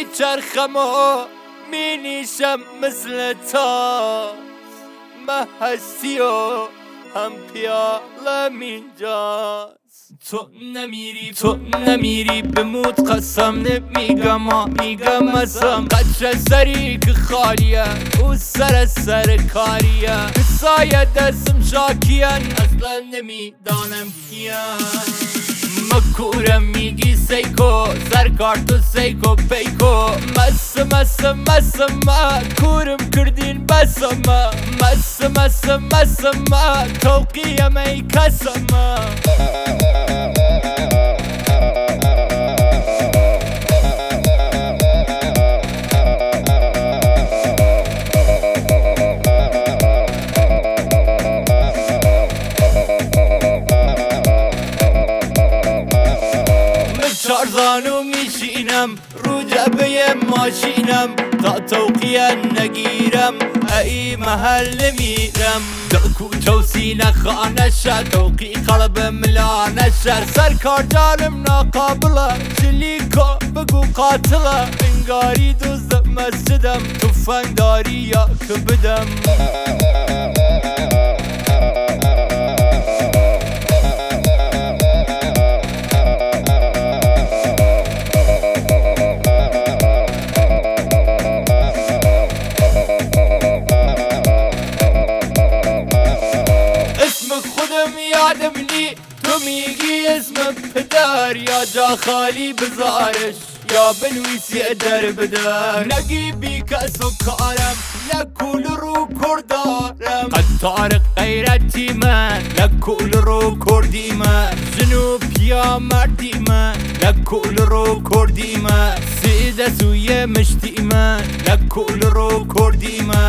میچرخم و مینیشم مثل تاس ما هستی و هم پیالم اینجاست تو نمیری بموت قسم نمیگم میگم ازم قطر سری که خالیه او سر کاریه سایه دستم شاکیان اصلا نمیدانم کیان مکورم میگی سیکو سرکار تو سیکو پیکو مسم کورم کردین بسم مسم توقیم ای کسم چارزانو میشینم رو جبه ماشینم تا توقیه نگیرم ای محل میرم کوچه و سینه خانه شد توقی قلب ملانه شد سرکار جانم ناقابله شلیکو بگو قاتله انگاری دوز مسجدم تفنگ داری یا که بدم یادم نی تو میگی اسم پدر یا جا خالی بزارش یا بنویسی در بدر نگی بی کس و کارم لکول رو کردارم قطار غیرتی من لکول رو کردی من جنوب یا مردی من لکول رو کردی من سیده سوی مشتی من لکول رو کردی من